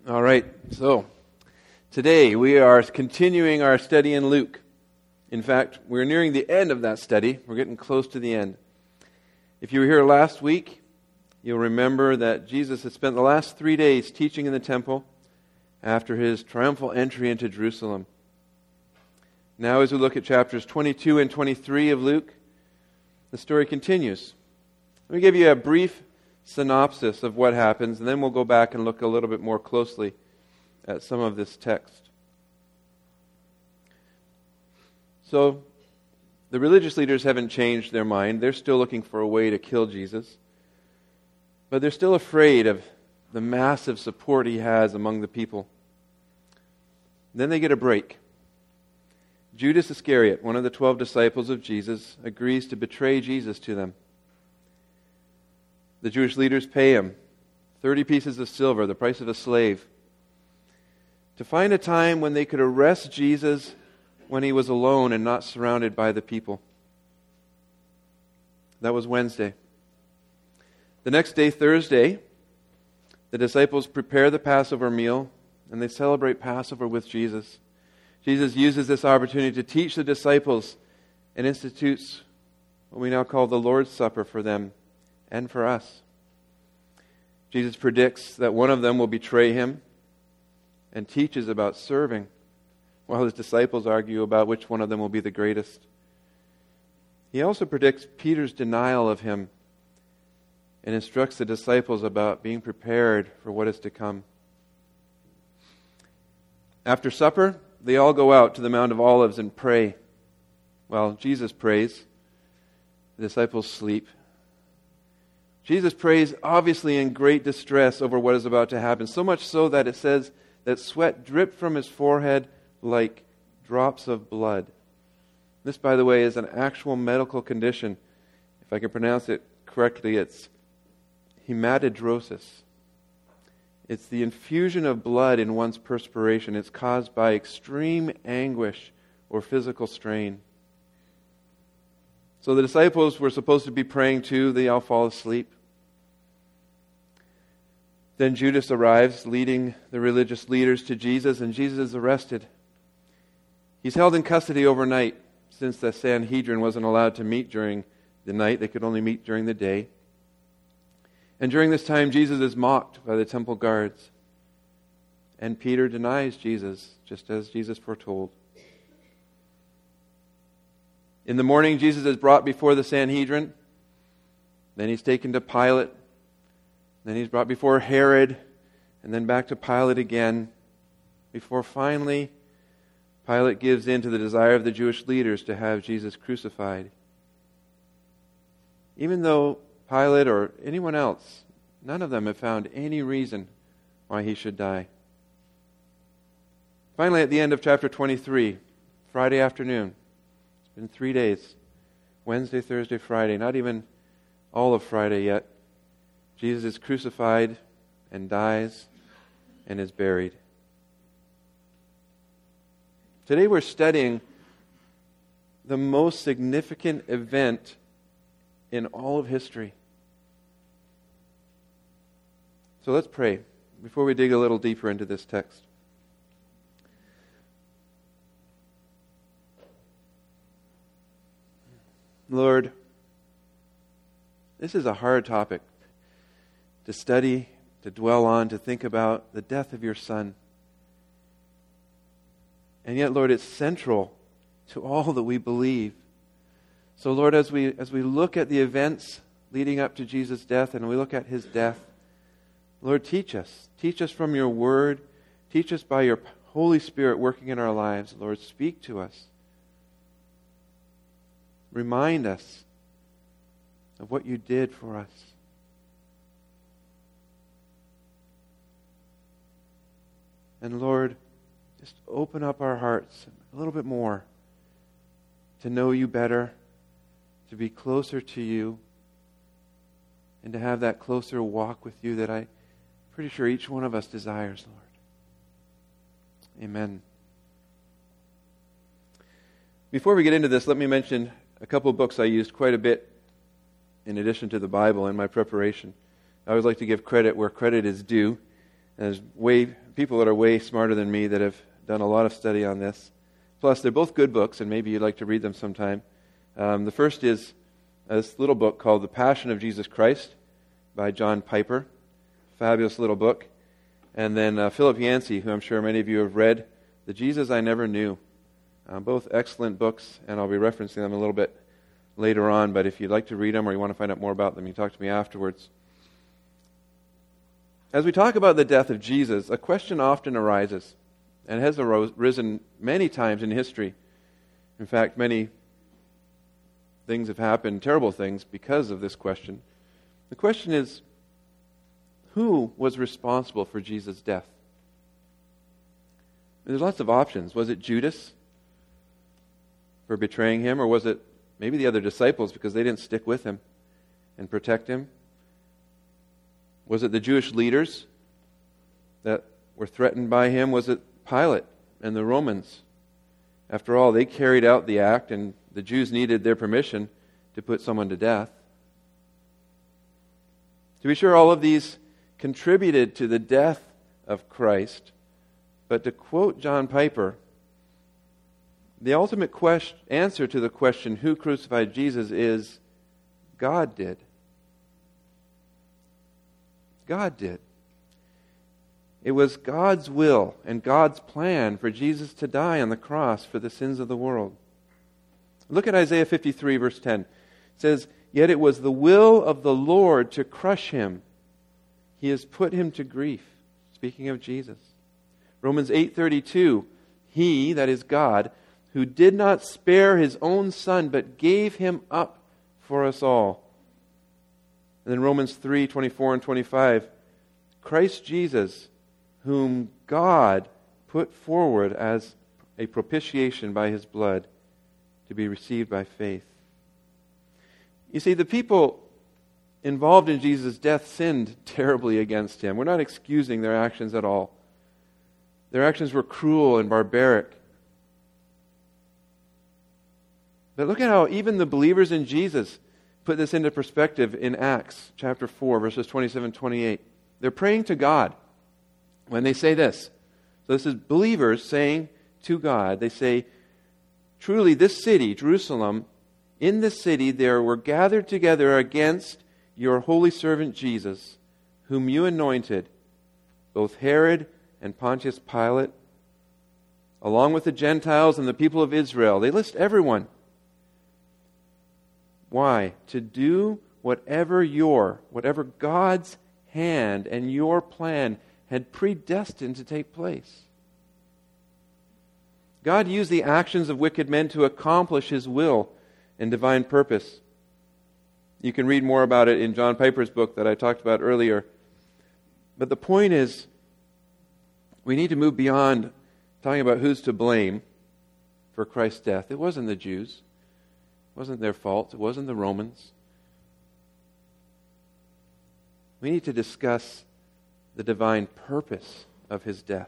All right, so today we are continuing our study in Luke. In fact, we're nearing the end of that study. We're getting close to the end. If you were here last week, you'll remember that Jesus had spent the last 3 days teaching in the temple after his triumphal entry into Jerusalem. Now as we look at chapters 22 and 23 of Luke, the story continues. Let me give you a brief synopsis of what happens, and then we'll go back and look a little bit more closely at some of this text. So, the religious leaders haven't changed their mind. They're still looking for a way to kill Jesus. But they're still afraid of the massive support he has among the people. Then they get a break. Judas Iscariot, one of the 12 disciples of Jesus, agrees to betray Jesus to them. The Jewish leaders pay him 30 pieces of silver, the price of a slave, to find a time when they could arrest Jesus when he was alone and not surrounded by the people. That was Wednesday. The next day, Thursday, the disciples prepare the Passover meal and they celebrate Passover with Jesus. Jesus uses this opportunity to teach the disciples and institutes what we now call the Lord's Supper for them and for us. Jesus predicts that one of them will betray him and teaches about serving, while his disciples argue about which one of them will be the greatest. He also predicts Peter's denial of him and instructs the disciples about being prepared for what is to come. After supper, they all go out to the Mount of Olives and pray. While Jesus prays, the disciples sleep. Jesus prays obviously in great distress over what is about to happen, so much so that it says that sweat dripped from his forehead like drops of blood. This, by the way, is an actual medical condition. If I can pronounce it correctly, it's hematidrosis. It's the infusion of blood in one's perspiration. It's caused by extreme anguish or physical strain. So the disciples were supposed to be praying too. They all fall asleep. Then Judas arrives, leading the religious leaders to Jesus, and Jesus is arrested. He's held in custody overnight, since the Sanhedrin wasn't allowed to meet during the night. They could only meet during the day. And during this time, Jesus is mocked by the temple guards. And Peter denies Jesus, just as Jesus foretold. In the morning, Jesus is brought before the Sanhedrin. Then he's taken to Pilate. Then he's brought before Herod. And then back to Pilate again. Before finally, Pilate gives in to the desire of the Jewish leaders to have Jesus crucified. Even though Pilate or anyone else, none of them have found any reason why he should die. Finally, at the end of chapter 23, Friday afternoon, it's been 3 days, Wednesday, Thursday, Friday, not even all of Friday yet, Jesus is crucified and dies and is buried. Today we're studying the most significant event in all of history. So let's pray before we dig a little deeper into this text. Lord, this is a hard topic to study, to dwell on, to think about the death of your Son. And yet, Lord, it's central to all that we believe. So, Lord, as we look at the events leading up to Jesus' death and we look at his death, Lord, teach us. Teach us from your word. Teach us by your Holy Spirit working in our lives. Lord, speak to us. Remind us of what you did for us. And Lord, just open up our hearts a little bit more to know you better, to be closer to you, and to have that closer walk with you that I'm pretty sure each one of us desires, Lord. Amen. Before we get into this, let me mention a couple of books I used quite a bit in addition to the Bible in my preparation. I always like to give credit where credit is due. And there's way people that are way smarter than me that have done a lot of study on this. Plus, they're both good books, and maybe you'd like to read them sometime. The first is this little book called The Passion of Jesus Christ by John Piper. Fabulous little book. And then Philip Yancey, who I'm sure many of you have read, The Jesus I Never Knew. Both excellent books, and I'll be referencing them a little bit later on, but if you'd like to read them or you want to find out more about them, you can talk to me afterwards. As we talk about the death of Jesus, a question often arises, and has arisen many times in history. In fact, many things have happened, terrible things, because of this question. The question is, who was responsible for Jesus' death? There's lots of options. Was it Judas for betraying him, or was it maybe the other disciples because they didn't stick with him and protect him? Was it the Jewish leaders that were threatened by him? Was it Pilate and the Romans? After all, they carried out the act, and the Jews needed their permission to put someone to death. To be sure, all of these contributed to the death of Christ, but to quote John Piper, the ultimate answer to the question, who crucified Jesus, is God did. God did. It was God's will and God's plan for Jesus to die on the cross for the sins of the world. Look at Isaiah 53, verse 10. It says, "Yet it was the will of the Lord to crush him. He has put him to grief." Speaking of Jesus. Romans 8:32, "He," that is God, "who did not spare his own Son, but gave him up for us all." And then Romans 3:24 and 25, "Christ Jesus, whom God put forward as a propitiation by his blood, to be received by faith." You see, the people involved in Jesus' death sinned terribly against him. We're not excusing their actions at all. Their actions were cruel and barbaric. But look at how even the believers in Jesus put this into perspective in Acts chapter 4, verses 27-28. They're praying to God when they say this. So this is believers saying to God, they say, "Truly this city, Jerusalem, in this city there were gathered together against your holy servant Jesus, whom you anointed, both Herod and Pontius Pilate, along with the Gentiles and the people of Israel." They list everyone. Why? To do whatever God's hand and your plan had predestined to take place. God used the actions of wicked men to accomplish his will and divine purpose. You can read more about it in John Piper's book that I talked about earlier. But the point is, we need to move beyond talking about who's to blame for Christ's death. It wasn't the Jews. It wasn't their fault. It wasn't the Romans. We need to discuss the divine purpose of his death.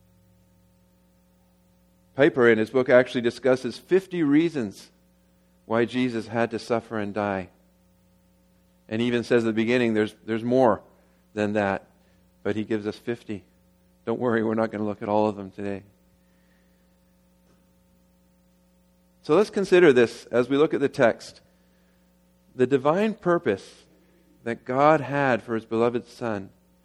Piper in his book actually discusses 50 reasons why Jesus had to suffer and die. And he even says at the beginning there's more than that, but he gives us 50. Don't worry, we're not going to look at all of them today. So let's consider this as we look at the text. The divine purpose that God had for his beloved Son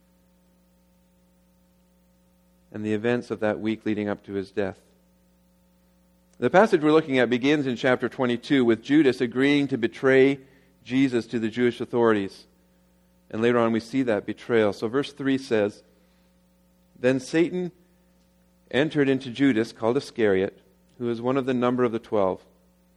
and the events of that week leading up to his death. The passage we're looking at begins in chapter 22 with Judas agreeing to betray Jesus to the Jewish authorities. And later on we see that betrayal. So verse 3 says, "Then Satan entered into Judas, called Iscariot, who was one of the number of the 12.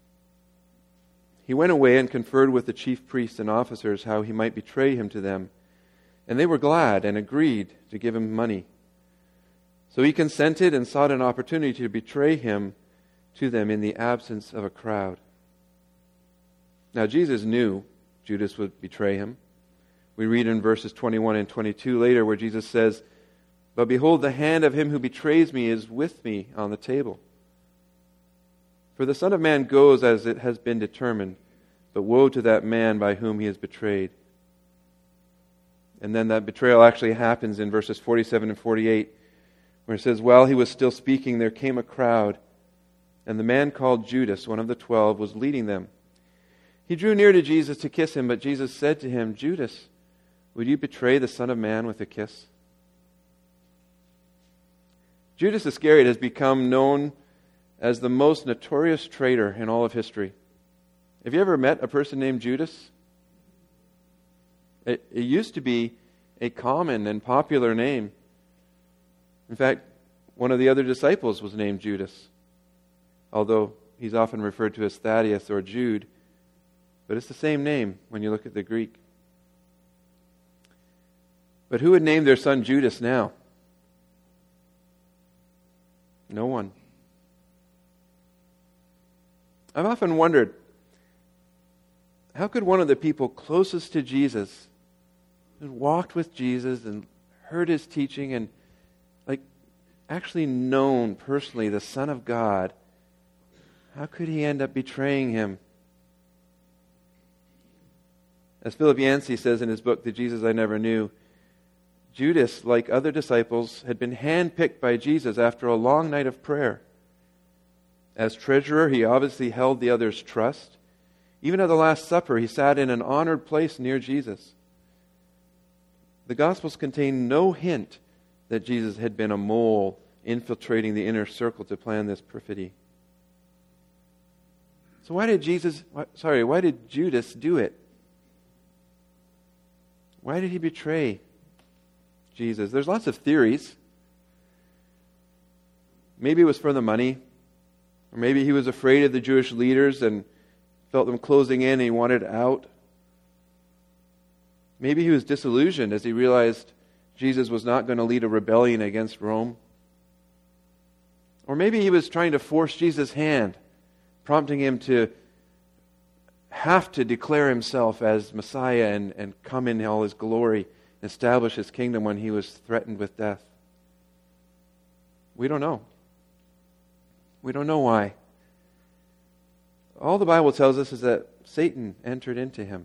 He went away and conferred with the chief priests and officers how he might betray him to them. And they were glad and agreed to give him money. So he consented and sought an opportunity to betray him to them in the absence of a crowd." Now Jesus knew Judas would betray him. We read in verses 21 and 22 later where Jesus says, "But behold, the hand of him who betrays me is with me on the table. For the Son of Man goes as it has been determined, but woe to that man by whom he is betrayed." And then that betrayal actually happens in verses 47 and 48. where it says, "While he was still speaking, there came a crowd, and the man called Judas, one of the 12, was leading them. He drew near to Jesus to kiss him, but Jesus said to him, 'Judas, would you betray the Son of Man with a kiss?'" Judas Iscariot has become known as the most notorious traitor in all of history. Have you ever met a person named Judas? It used to be a common and popular name. In fact, one of the other disciples was named Judas, although he's often referred to as Thaddeus or Jude. But it's the same name when you look at the Greek. But who would name their son Judas now? No one. I've often wondered, how could one of the people closest to Jesus, who walked with Jesus and heard his teaching and actually known personally the Son of God, how could he end up betraying him? As Philip Yancey says in his book, The Jesus I Never Knew, Judas, like other disciples, had been handpicked by Jesus after a long night of prayer. As treasurer, he obviously held the others' trust. Even at the Last Supper, he sat in an honored place near Jesus. The Gospels contain no hint that Jesus had been a mole infiltrating the inner circle to plan this perfidy. So why did Judas do it? Why did he betray Jesus? There's lots of theories. Maybe it was for the money, or maybe he was afraid of the Jewish leaders and felt them closing in and he wanted out. Maybe he was disillusioned as he realized Jesus was not going to lead a rebellion against Rome. Or maybe he was trying to force Jesus' hand, prompting him to have to declare himself as Messiah and come in all his glory, establish his kingdom when he was threatened with death. We don't know. We don't know why. All the Bible tells us is that Satan entered into him.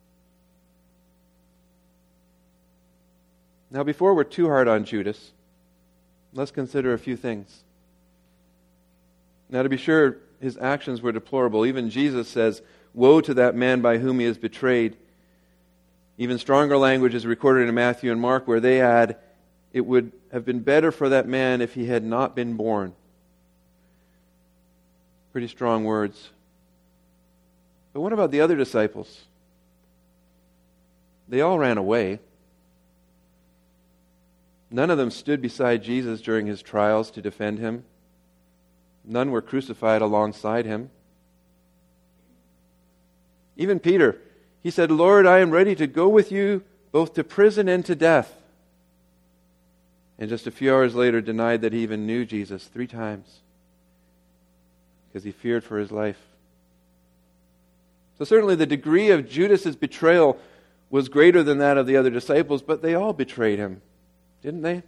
Now, before we're too hard on Judas, let's consider a few things. Now, to be sure, his actions were deplorable. Even Jesus says, "Woe to that man by whom he is betrayed." Even stronger language is recorded in Matthew and Mark, where they add, "It would have been better for that man if he had not been born." Pretty strong words. But what about the other disciples? They all ran away. None of them stood beside Jesus during his trials to defend him. None were crucified alongside him. Even Peter, he said, "Lord, I am ready to go with you both to prison and to death." And just a few hours later denied that he even knew Jesus 3 times because he feared for his life. So certainly the degree of Judas's betrayal was greater than that of the other disciples, but they all betrayed him, didn't they?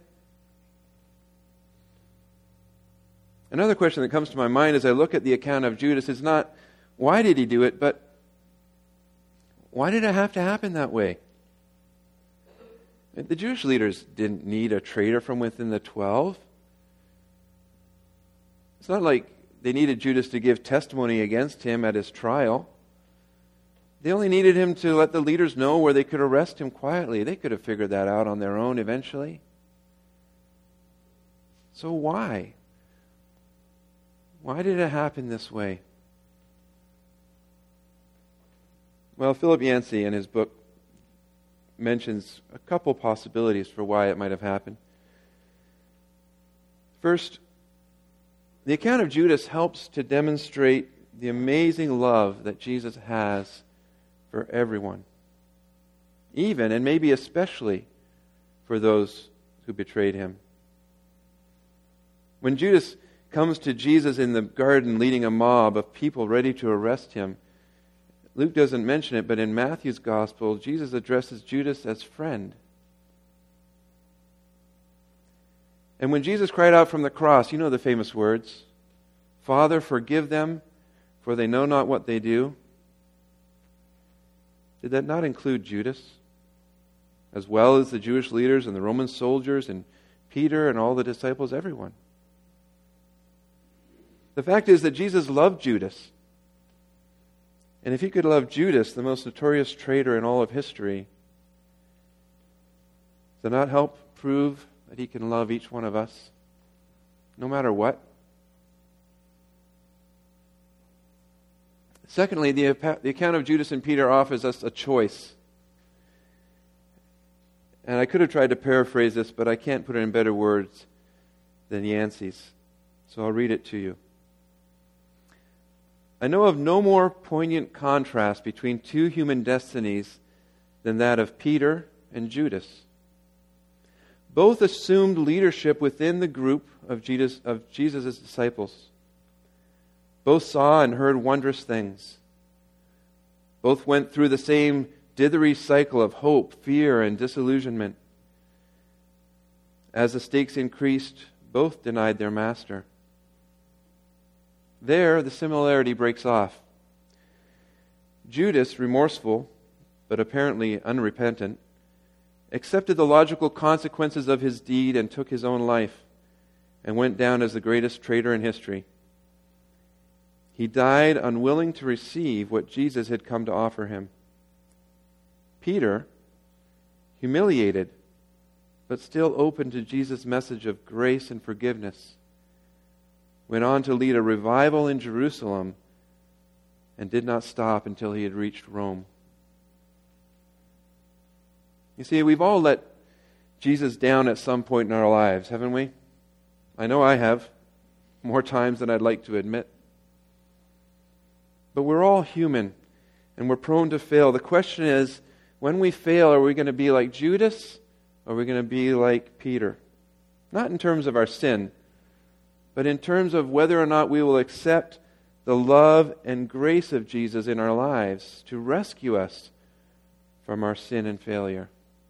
Another question that comes to my mind as I look at the account of Judas is not, why did he do it, but why did it have to happen that way? The Jewish leaders didn't need a traitor from within the 12. It's not like they needed Judas to give testimony against him at his trial. They only needed him to let the leaders know where they could arrest him quietly. They could have figured that out on their own eventually. So why? Why did it happen this way? Well, Philip Yancey in his book mentions a couple possibilities for why it might have happened. First, the account of Judas helps to demonstrate the amazing love that Jesus has for everyone, even and maybe especially for those who betrayed him. When Judas comes to Jesus in the garden leading a mob of people ready to arrest him, Luke doesn't mention it, but in Matthew's gospel, Jesus addresses Judas as friend. And when Jesus cried out from the cross, you know the famous words, "Father, forgive them, for they know not what they do." Did that not include Judas, as well as the Jewish leaders and the Roman soldiers and Peter and all the disciples, everyone. The fact is that Jesus loved Judas. And if he could love Judas, the most notorious traitor in all of history, does that not help prove that he can love each one of us, no matter what? Secondly, the account of Judas and Peter offers us a choice. And I could have tried to paraphrase this, but I can't put it in better words than Yancey's. So I'll read it to you. I know of no more poignant contrast between two human destinies than that of Peter and Judas. Both assumed leadership within the group of Jesus' disciples. Both saw and heard wondrous things. Both went through the same dithery cycle of hope, fear, and disillusionment. As the stakes increased, both denied their master. There, the similarity breaks off. Judas, remorseful, but apparently unrepentant, accepted the logical consequences of his deed and took his own life, and went down as the greatest traitor in history. He died unwilling to receive what Jesus had come to offer him. Peter, humiliated, but still open to Jesus' message of grace and forgiveness, went on to lead a revival in Jerusalem and did not stop until he had reached Rome. You see, we've all let Jesus down at some point in our lives, haven't we? I know I have, more times than I'd like to admit. But we're all human, and we're prone to fail. The question is, when we fail, are we going to be like Judas, or are we going to be like Peter? Not in terms of our sin, but in terms of whether or not we will accept the love and grace of Jesus in our lives to rescue us from our sin and failure.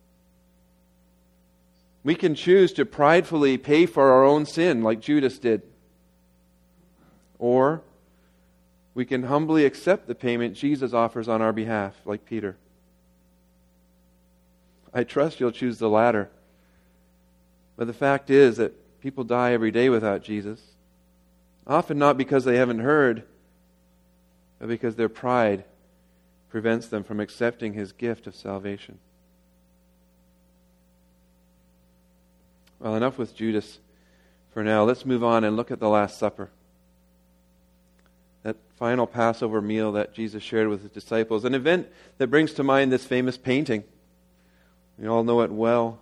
We can choose to pridefully pay for our own sin like Judas did. Or we can humbly accept the payment Jesus offers on our behalf like Peter. I trust you'll choose the latter. But the fact is that people die every day without Jesus. Often not because they haven't heard, but because their pride prevents them from accepting His gift of salvation. Well, enough with Judas for now. Let's move on and look at the Last Supper. That final Passover meal that Jesus shared with His disciples. An event that brings to mind this famous painting. We all know it well.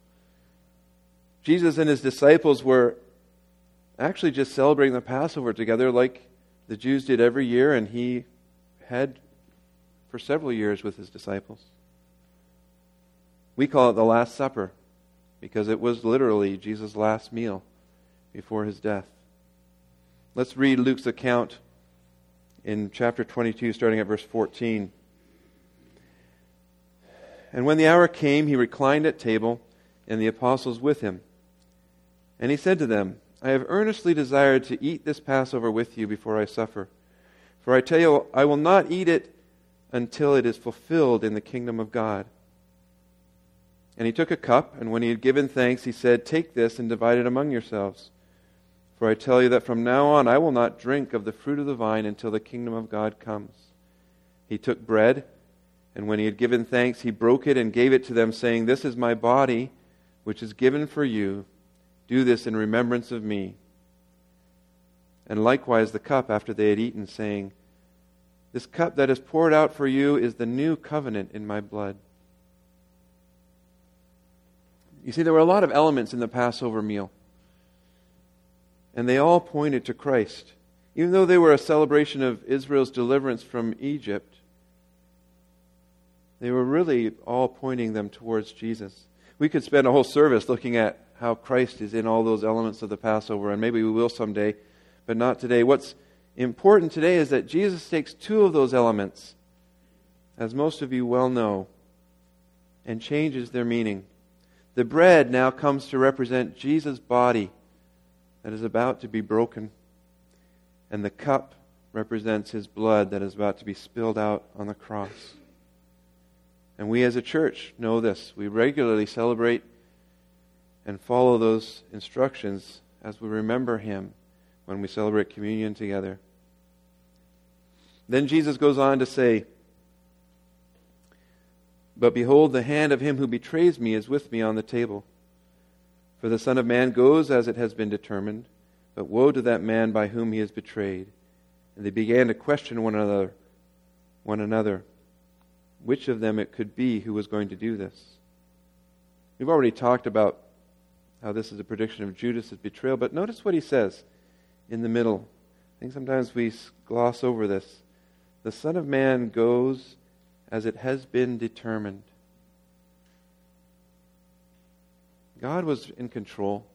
Jesus and His disciples were actually just celebrating the Passover together like the Jews did every year, and He had for several years with His disciples. We call it the Last Supper because it was literally Jesus' last meal before His death. Let's read Luke's account in chapter 22, starting at verse 14. And when the hour came, He reclined at table, and the apostles with Him. And He said to them, I have earnestly desired to eat this Passover with you before I suffer. For I tell you, I will not eat it until it is fulfilled in the kingdom of God. And He took a cup, and when He had given thanks, He said, Take this and divide it among yourselves. For I tell you that from now on I will not drink of the fruit of the vine until the kingdom of God comes. He took bread, and when He had given thanks, He broke it and gave it to them, saying, This is my body, which is given for you. Do this in remembrance of me. And likewise the cup after they had eaten, saying, This cup that is poured out for you is the new covenant in my blood. You see, there were a lot of elements in the Passover meal. And they all pointed to Christ. Even though they were a celebration of Israel's deliverance from Egypt, they were really all pointing them towards Jesus. We could spend a whole service looking at how Christ is in all those elements of the Passover, and maybe we will someday, but not today. What's important today is that Jesus takes two of those elements, as most of you well know, and changes their meaning. The bread now comes to represent Jesus' body that is about to be broken, and the cup represents His blood that is about to be spilled out on the cross. And we as a church know this. We regularly celebrate and follow those instructions as we remember him when we celebrate communion together. Then Jesus goes on to say, "But behold, the hand of him who betrays me is with me on the table. For the Son of Man goes as it has been determined, but woe to that man by whom he is betrayed." And they began to question one another, which of them it could be who was going to do this. We've already talked about how this is a prediction of Judas' betrayal, but notice what he says in the middle. I think sometimes we gloss over this. The Son of Man goes as it has been determined. God was in control.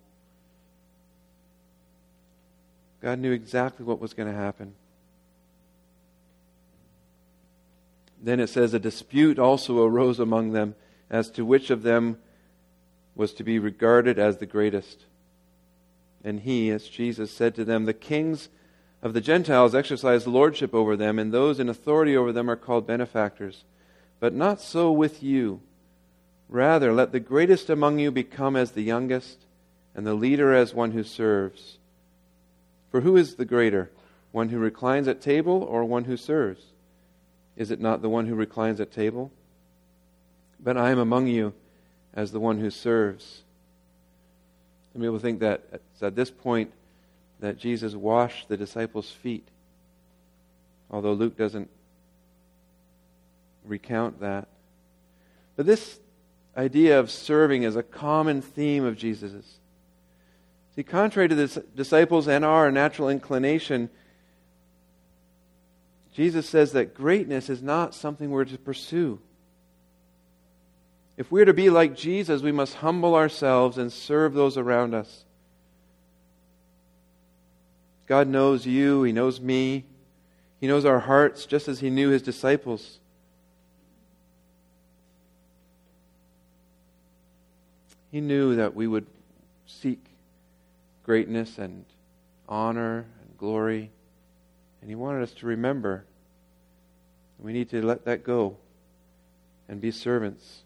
God knew exactly what was going to happen. Then it says, a dispute also arose among them as to which of them was to be regarded as the greatest. And he, as Jesus, said to them, the kings of the Gentiles exercise lordship over them, and those in authority over them are called benefactors. But not so with you. Rather, let the greatest among you become as the youngest, and the leader as one who serves. For who is the greater, one who reclines at table or one who serves? Is it not the one who reclines at table? But I am among you as the one who serves. Some people think that it's at this point that Jesus washed the disciples' feet, although Luke doesn't recount that. But this idea of serving is a common theme of Jesus's. See, contrary to the disciples and our natural inclination, Jesus says that greatness is not something we're to pursue. If we're to be like Jesus, we must humble ourselves and serve those around us. God knows you, He knows me, He knows our hearts just as He knew His disciples. He knew that we would seek greatness and honor and glory, and He wanted us to remember we need to let that go and be servants.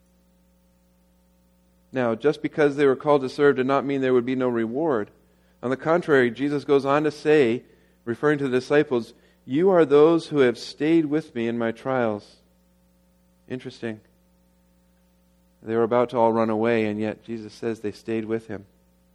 Now, just because they were called to serve did not mean there would be no reward. On the contrary, Jesus goes on to say, referring to the disciples, you are those who have stayed with me in my trials. Interesting. They were about to all run away, and yet Jesus says they stayed with Him.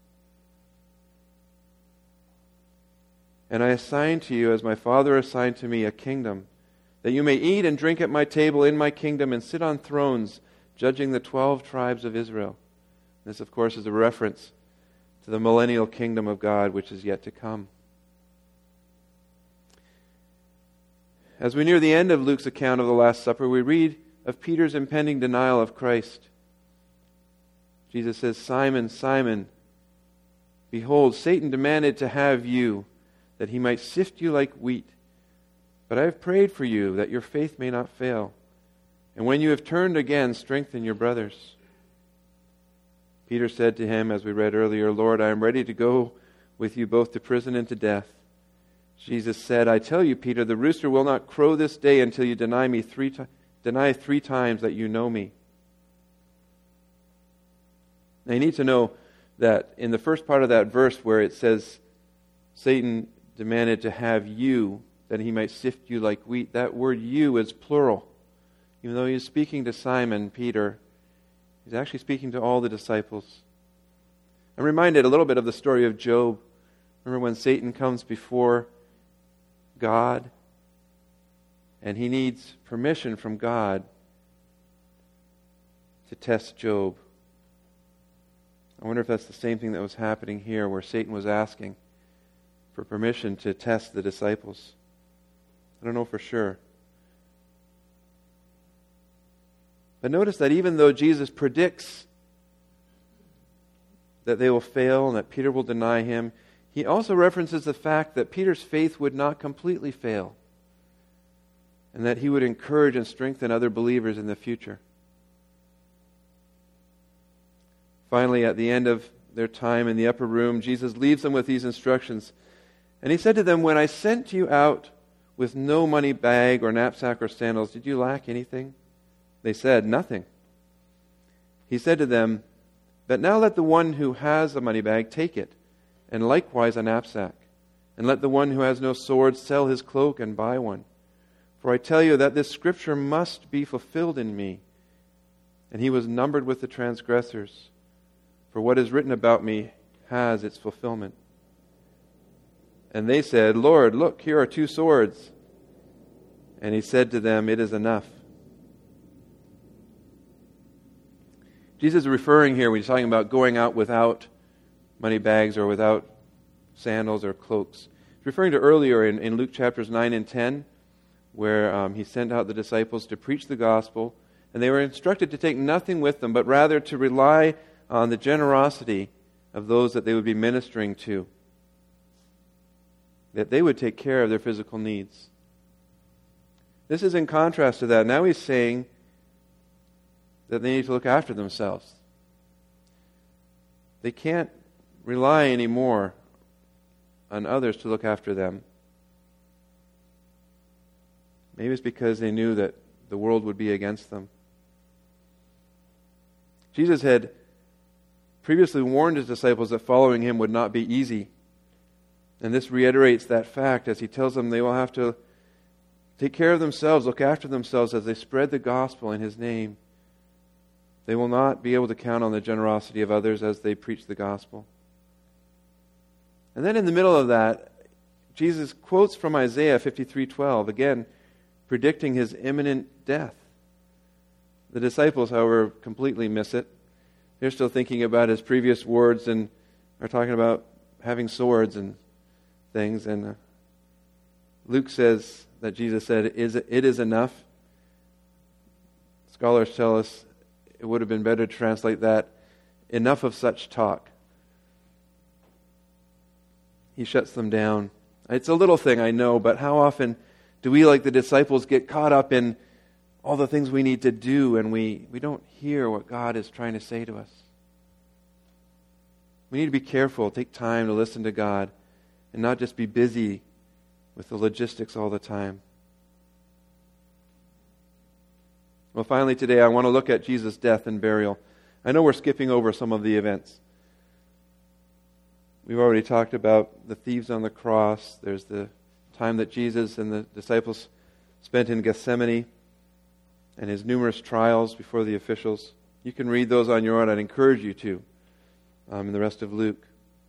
And I assign to you, as my Father assigned to me, a kingdom, that you may eat and drink at my table in my kingdom and sit on thrones, judging the 12 tribes of Israel. This, of course, is a reference to the millennial kingdom of God, which is yet to come. As we near the end of Luke's account of the Last Supper, we read of Peter's impending denial of Christ. Jesus says, Simon, Simon, behold, Satan demanded to have you, that he might sift you like wheat. But I have prayed for you, that your faith may not fail. And when you have turned again, strengthen your brothers. Peter said to him, as we read earlier, Lord, I am ready to go with you both to prison and to death. Jesus said, I tell you, Peter, the rooster will not crow this day until you deny three times that you know me. Now you need to know that in the first part of that verse where it says, Satan demanded to have you, that he might sift you like wheat, that word you is plural. Even though he's speaking to Simon, Peter, he's actually speaking to all the disciples. I'm reminded a little bit of the story of Job. Remember when Satan comes before God and he needs permission from God to test Job. I wonder if that's the same thing that was happening here, where Satan was asking for permission to test the disciples. I don't know for sure. But notice that even though Jesus predicts that they will fail and that Peter will deny him, he also references the fact that Peter's faith would not completely fail, and that he would encourage and strengthen other believers in the future. Finally, at the end of their time in the upper room, Jesus leaves them with these instructions. And he said to them, when I sent you out with no money bag or knapsack or sandals, did you lack anything? They said, nothing. He said to them, But now let the one who has a money bag take it, and likewise a knapsack. And let the one who has no sword sell his cloak and buy one. For I tell you that this scripture must be fulfilled in me. And he was numbered with the transgressors. For what is written about me has its fulfillment. And they said, Lord, look, here are 2 swords. And he said to them, it is enough. Jesus is referring here, when he's talking about going out without money bags or without sandals or cloaks. He's referring to earlier in Luke chapters 9 and 10, where he sent out the disciples to preach the gospel, and they were instructed to take nothing with them, but rather to rely on the generosity of those that they would be ministering to, that they would take care of their physical needs. This is in contrast to that. Now he's saying that they need to look after themselves. They can't rely anymore on others to look after them. Maybe it's because they knew that the world would be against them. Jesus had previously warned his disciples that following him would not be easy. And this reiterates that fact as he tells them they will have to take care of themselves, look after themselves as they spread the gospel in his name. They will not be able to count on the generosity of others as they preach the gospel. And then in the middle of that, Jesus quotes from Isaiah 53:12, again, predicting his imminent death. The disciples, however, completely miss it. They're still thinking about his previous words and are talking about having swords and things. And Luke says that Jesus said, it is enough. Scholars tell us it would have been better to translate that, enough of such talk. He shuts them down. It's a little thing, I know, but how often do we, like the disciples, get caught up in all the things we need to do and we don't hear what God is trying to say to us? We need to be careful, take time to listen to God and not just be busy with the logistics all the time. Well, finally today I want to look at Jesus' death and burial. I know we're skipping over some of the events. We've already talked about the thieves on the cross. There's the time that Jesus and the disciples spent in Gethsemane and his numerous trials before the officials. You can read those on your own. I'd encourage you to in the rest of Luke.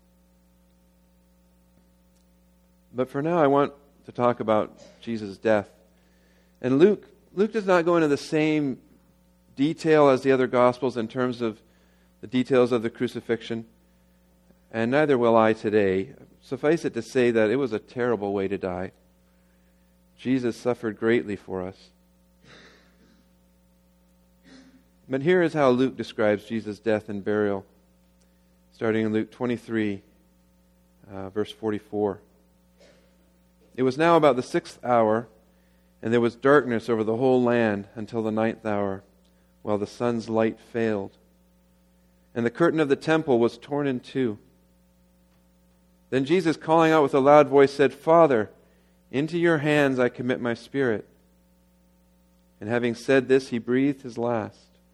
But for now, I want to talk about Jesus' death. And Luke does not go into the same detail as the other Gospels in terms of the details of the crucifixion, and neither will I today. Suffice it to say that it was a terrible way to die. Jesus suffered greatly for us. But here is how Luke describes Jesus' death and burial, starting in Luke 23, verse 44. It was now about the 6th hour, and there was darkness over the whole land until the 9th hour, while the sun's light failed. And the curtain of the temple was torn in two. Then Jesus, calling out with a loud voice, said, Father, into your hands I commit my spirit. And having said this, he breathed his last.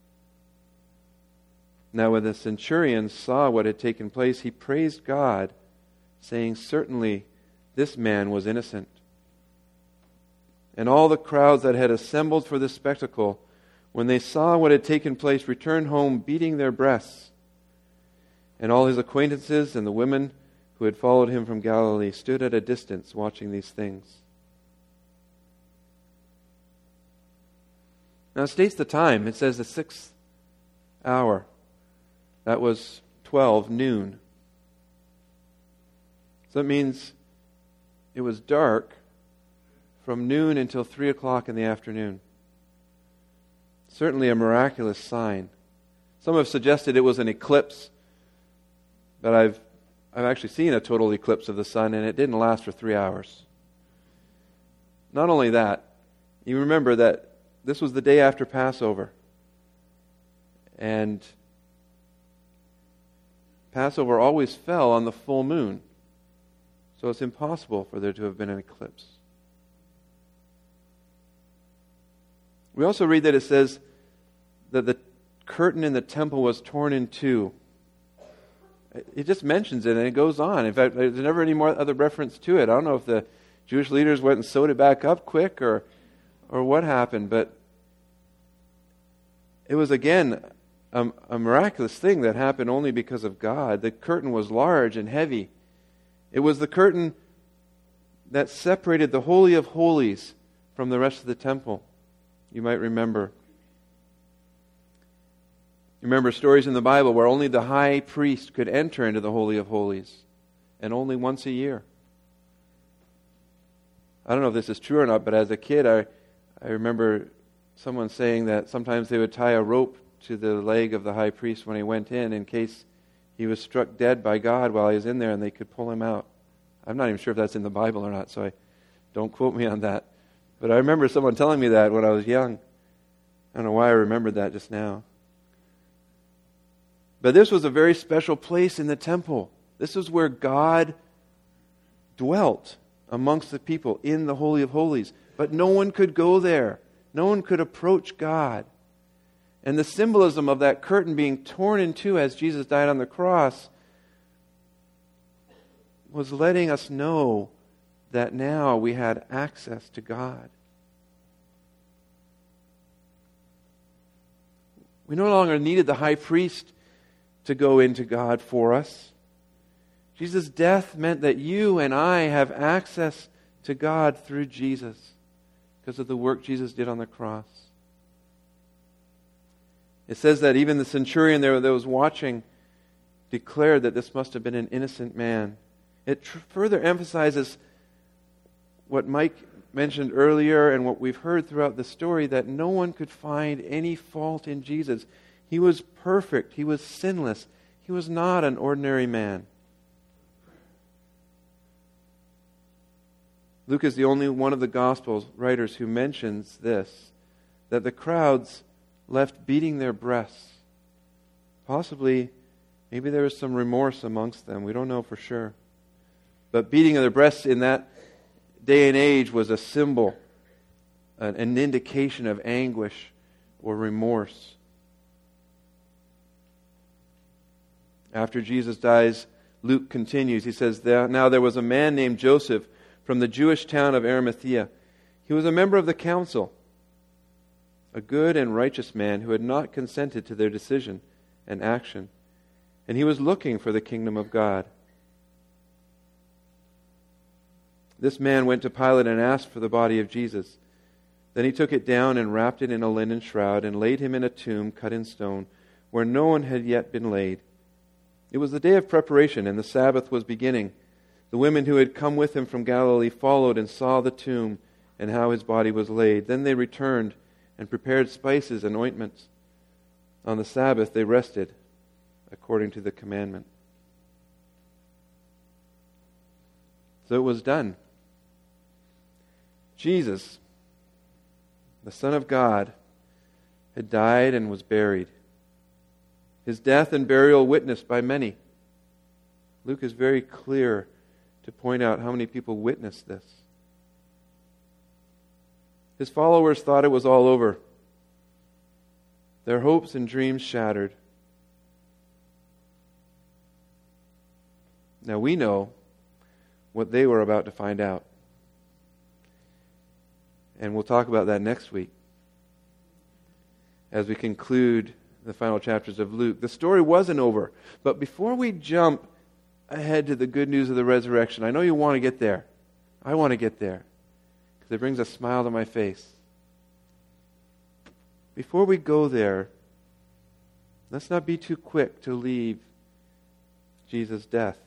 Now when the centurion saw what had taken place, he praised God, saying, Certainly this man was innocent. And all the crowds that had assembled for this spectacle, when they saw what had taken place, returned home beating their breasts. And all his acquaintances and the women who had followed him from Galilee stood at a distance watching these things. Now it states the time. It says the 6th hour. That was 12 noon. So that means it was dark from noon until 3 o'clock in the afternoon. Certainly a miraculous sign. Some have suggested it was an eclipse, but I've actually seen a total eclipse of the sun, and it didn't last for 3 hours. Not only that, you remember that this was the day after Passover. And Passover always fell on the full moon. So it's impossible for there to have been an eclipse. We also read that it says that the curtain in the temple was torn in two. It just mentions it and it goes on. In fact, there's never any more other reference to it. I don't know if the Jewish leaders went and sewed it back up quick or what happened, but it was, again, a miraculous thing that happened only because of God. The curtain was large and heavy. It was the curtain that separated the Holy of Holies from the rest of the temple. You might remember. You remember stories in the Bible where only the high priest could enter into the Holy of Holies, and only once a year. I don't know if this is true or not, but as a kid, I remember someone saying that sometimes they would tie a rope to the leg of the high priest when he went in case he was struck dead by God while he was in there and they could pull him out. I'm not even sure if that's in the Bible or not, so don't quote me on that. But I remember someone telling me that when I was young. I don't know why I remembered that just now. But this was a very special place in the temple. This was where God dwelt amongst the people in the Holy of Holies. But no one could go there. No one could approach God. And the symbolism of that curtain being torn in two as Jesus died on the cross was letting us know that now we had access to God. We no longer needed the high priest to go into God for us. Jesus' death meant that you and I have access to God through Jesus because of the work Jesus did on the cross. It says that even the centurion there that was watching declared that this must have been an innocent man. It further emphasizes what Mike mentioned earlier and what we've heard throughout the story, that no one could find any fault in Jesus. He was perfect. He was sinless. He was not an ordinary man. Luke is the only one of the Gospel writers who mentions this, that the crowds left beating their breasts. Possibly, maybe there was some remorse amongst them. We don't know for sure. But beating of their breasts in that day and age was a symbol, an indication of anguish or remorse. After Jesus dies, Luke continues. He says, "Now there was a man named Joseph from the Jewish town of Arimathea. He was a member of the council, a good and righteous man who had not consented to their decision and action, and he was looking for the kingdom of God. This man went to Pilate and asked for the body of Jesus. Then he took it down and wrapped it in a linen shroud and laid him in a tomb cut in stone where no one had yet been laid. It was the day of preparation, and the Sabbath was beginning. The women who had come with him from Galilee followed and saw the tomb and how his body was laid. Then they returned and prepared spices and ointments. On the Sabbath they rested according to the commandment." So it was done. Jesus, the Son of God, had died and was buried. His death and burial witnessed by many. Luke is very clear to point out how many people witnessed this. His followers thought it was all over. Their hopes and dreams shattered. Now we know what they were about to find out. And we'll talk about that next week as we conclude the final chapters of Luke. The story wasn't over. But before we jump ahead to the good news of the resurrection, I know you want to get there. I want to get there because it brings a smile to my face. Before we go there, let's not be too quick to leave Jesus' death.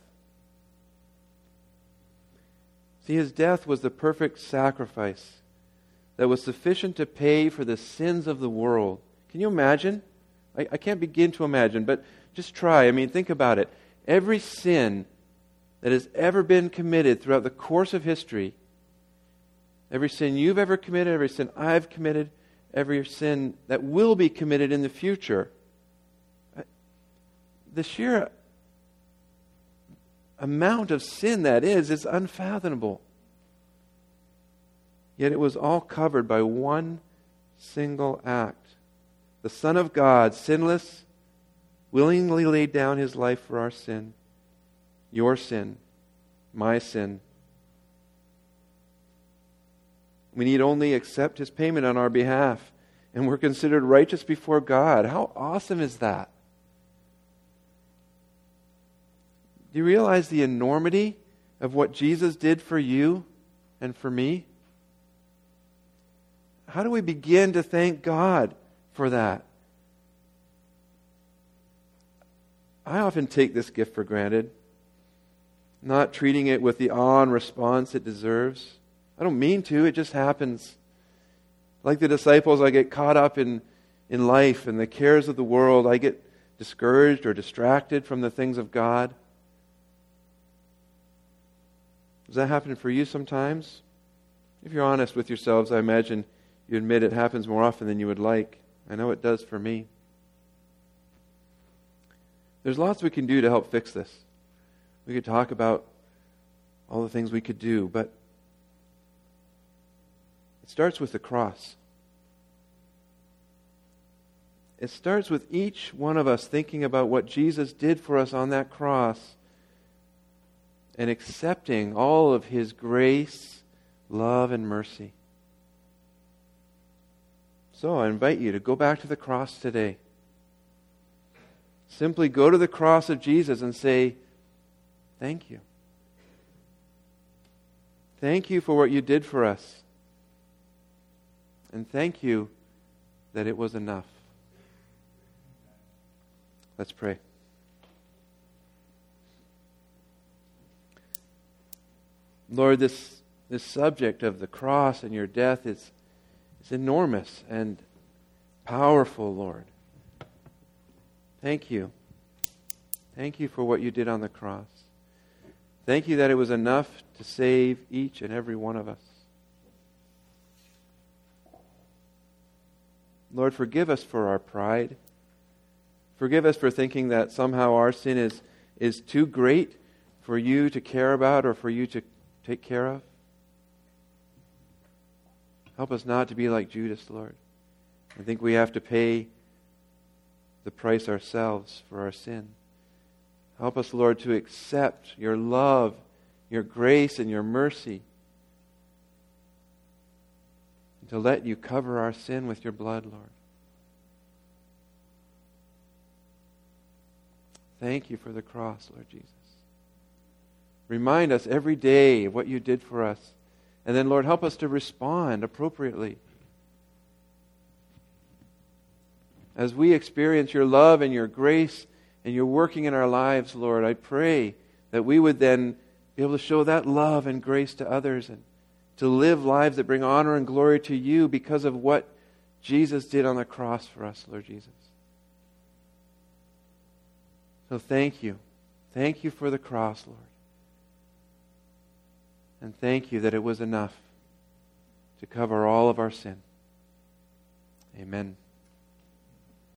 See, his death was the perfect sacrifice that was sufficient to pay for the sins of the world. Can you imagine? I can't begin to imagine, but just try. I mean, think about it. Every sin that has ever been committed throughout the course of history, every sin you've ever committed, every sin I've committed, every sin that will be committed in the future, the sheer amount of sin that is unfathomable. Yet it was all covered by one single act. The Son of God, sinless, willingly laid down his life for our sin. your sin, my sin. We need only accept His payment on our behalf, and we're considered righteous before God. How awesome is that? Do you realize the enormity of what Jesus did for you and for me? How do we begin to thank God for that? I often take this gift for granted, not treating it with the awe and response it deserves. I don't mean to, it just happens. Like the disciples, I get caught up in life and the cares of the world. I get discouraged or distracted from the things of God. Does that happen for you sometimes? If you're honest with yourselves, I imagine you admit it happens more often than you would like. I know it does for me. There's lots we can do to help fix this. We could talk about all the things we could do, but it starts with the cross. It starts with each one of us thinking about what Jesus did for us on that cross and accepting all of His grace, love, and mercy. So I invite you to go back to the cross today. Simply go to the cross of Jesus and say, thank you. Thank you for what you did for us. And thank you that it was enough. Let's pray. Lord, this subject of the cross and your death is enormous and powerful, Lord. Thank you. Thank you for what you did on the cross. Thank you that it was enough to save each and every one of us. Lord, forgive us for our pride. Forgive us for thinking that somehow our sin is too great for you to care about or for you to take care of. Help us not to be like Judas, Lord. I think we have to pay the price ourselves for our sin. Help us, Lord, to accept your love, your grace, and your mercy. And to let you cover our sin with your blood, Lord. Thank you for the cross, Lord Jesus. Remind us every day of what you did for us. And then, Lord, help us to respond appropriately. As we experience your love and your grace and your working in our lives, Lord, I pray that we would then be able to show that love and grace to others and to live lives that bring honor and glory to you because of what Jesus did on the cross for us, Lord Jesus. So thank you. Thank you for the cross, Lord. And thank you that it was enough to cover all of our sin. Amen.